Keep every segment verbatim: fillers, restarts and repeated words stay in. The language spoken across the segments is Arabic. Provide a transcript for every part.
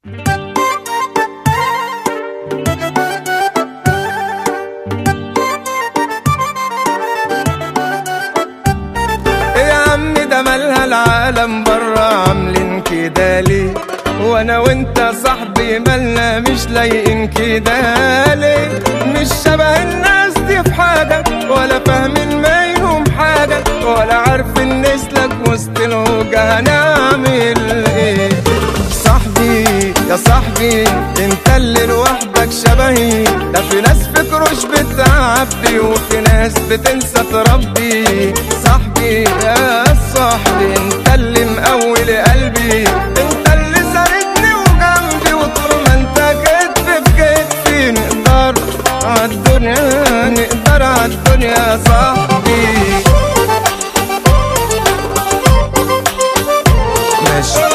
يا عم ده مالها العالم برا عاملين كده ليه؟ وانا وانت صاحبي مالنا مش لايقين كده ليه؟ مش شبه الناس دي في حاجة، ولا فاهمين منهم حاجة، ولا عارفين نسلك وسط الهوجة هنعمل ايه؟ صاحبي يا صاحبي انت اللي لوحدك شبهي، ده في ناس فكروش بتعبي وفي ناس بتنسى تربي. صاحبي يا صاحبي انت اللي مقوي قلبي، انت اللي ساندني وجنبي، وطول ما انت كتف في كتفي نقدر عالدنيا، نقدر عالدنيا يا صاحبي. ماشي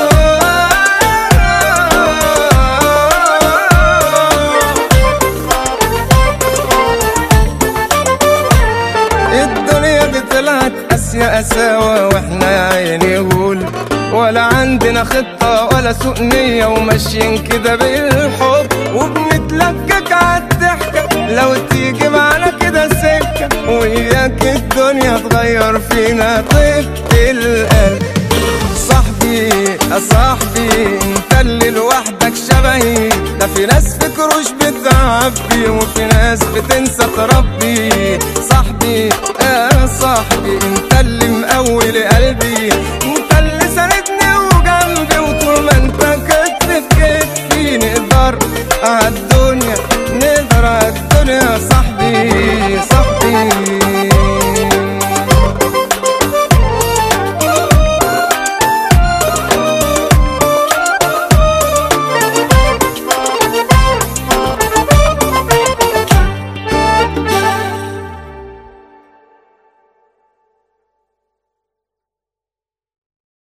الدنيا دي طلعت قاسية قساوة واحنا يا عيني غول، ولا عندنا خطة ولا سوء نية وماشيين كده بالحب، وبنتلكك عالضحكة لو تيجي معانا كده سكة، وإياك الدنيا تغير فينا طيبة القلب. صاحبي يا صاحبي انت اللي لوحدك شبهي، ده في ناس فكروش بتعبي وفي ناس بتنسى تربي.